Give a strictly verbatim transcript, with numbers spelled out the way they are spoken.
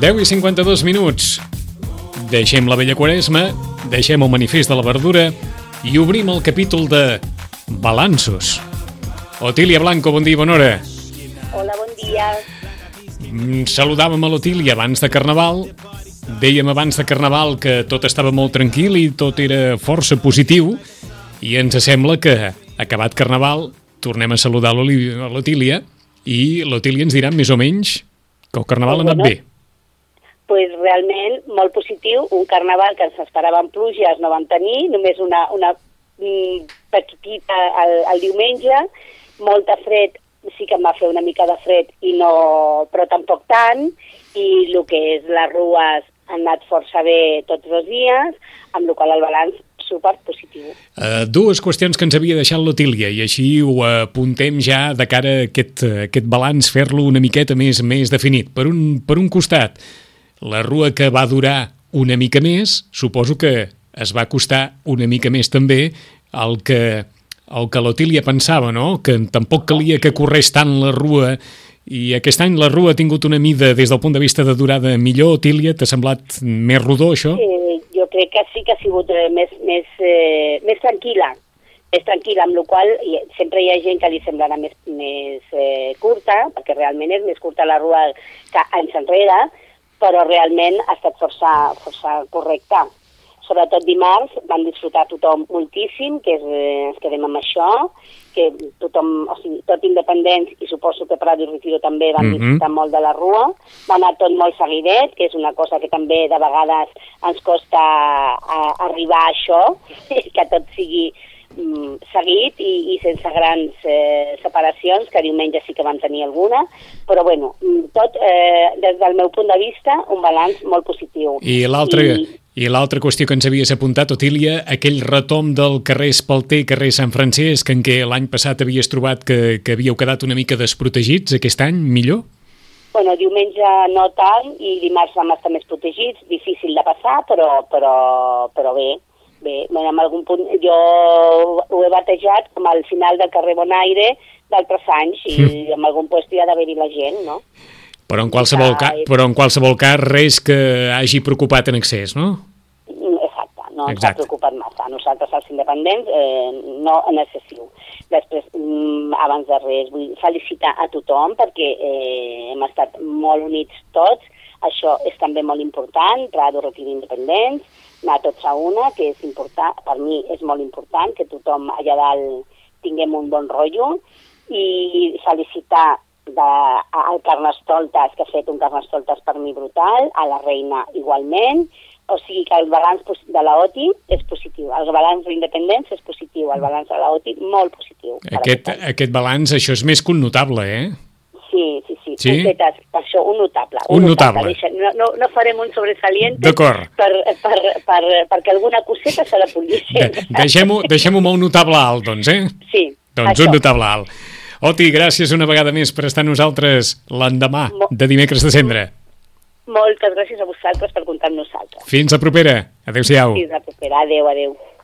deu i cinquanta-dos minuts. Deixem la vella quaresma, deixem el manifest de la verdura i obrim el capítol de balanços. Otília Blanco, bon dia i bona hora. Hola, bon dia. Saludàvem a l'Otília abans de Carnaval. Dèiem abans de Carnaval que tot estava molt tranquil i tot era força positiu. I ens sembla que, acabat Carnaval, tornem a saludar l'Otília i l'Otília ens dirà més o menys que el Carnaval ha anat bé. Pues realment molt positiu, un Carnaval que ens esperaven pluges, no van tenir, només una, una mm, petitita el, el diumenge, molta fred, sí que em va fer una mica de fred, i no, però tampoc tant, i el que és les rues han anat força bé tots els dies, amb el qual el balanç super positiu. Uh, dues qüestions que ens havia deixat l'Otília i així ho apuntem ja de cara a aquest, aquest balanç, fer-lo una miqueta més, més definit. Per un, per un costat, la rua que va durar una mica més, suposo que es va costar una mica més també el que, el que l'Otília pensava, no? Que tampoc calia que corrés tant la rua i aquest any la rua ha tingut una mida des del punt de vista de durada millor. Otília, t'ha semblat més rodó això? Sí, jo crec que sí que ha sigut eh, més, més, eh, més tranquil·la, més tranquil·la, amb la qual cosa sempre hi ha gent que li semblarà més, més eh, curta, perquè realment és més curta la rua que anys enrere, però realment ha estat força, força correcta. Sobretot dimarts van disfrutar tothom moltíssim, que és, eh, ens quedem amb això, que tothom, o sigui, tot independents, i suposo que Prado i Retiro també van mm-hmm. disfrutar molt de la rua, va anar tot molt seguidet, que és una cosa que també de vegades ens costa a, arribar a això, que tot sigui mm, seguit i, i sense grans eh, separacions, que diumenge sí que van tenir alguna, però bueno, tot eh, des del meu punt de vista un balanç molt positiu. I l'altre... I... I l'altra qüestió que ens havies apuntat, Otília, aquell retom del carrer Espalter, carrer Sant Francesc, en què l'any passat havies trobat que, que havíeu quedat una mica desprotegits, aquest any millor? Bueno, diumenge no tant i dimarts vam estar més protegits, difícil de passar, però, però, però bé, bé. En algun punt jo ho he batejat com al final del carrer Bonaire d'altres anys i mm. en algun lloc hi ha d'haver-hi la gent, no? Però en, qualsevol ca... però en qualsevol cas res que hagi preocupat en excés, no? Exacte, no ens ha preocupat massa. Nosaltres, els independents, eh, no en excessiu. Després, abans de res, vull felicitar a tothom perquè eh, hem estat molt units tots. Això és també molt important, Prado, Retiro, independents, anar tots a una, que és important, per mi és molt important que tothom allà dalt tinguem un bon rotllo, i felicitar de, al Carnestoltes, que ha fet un Carnestoltes per mi brutal, a la Reina igualment, o sigui que el balanç de la O T I és positiu, el balanç d'independents és positiu, el balanç de la O T I molt positiu. Aquest, aquest balanç, això és més que un notable, eh? Sí, sí, sí, sí? Fetes, per això un notable. Un, un notable. notable. No, no, no farem un sobresaliente per, per, per, per, perquè alguna coseta se la pugui ser. De, deixem-ho deixem amb un notable alt, doncs, eh? Sí, doncs això. Un notable alt. Oti, gràcies una vegada més per estar nosaltres l'endemà de dimecres de cendra. Moltes gràcies a vosaltres per comptar amb nosaltres. Fins a propera. Adéu-siau. Fins a propera. Adéu, adéu.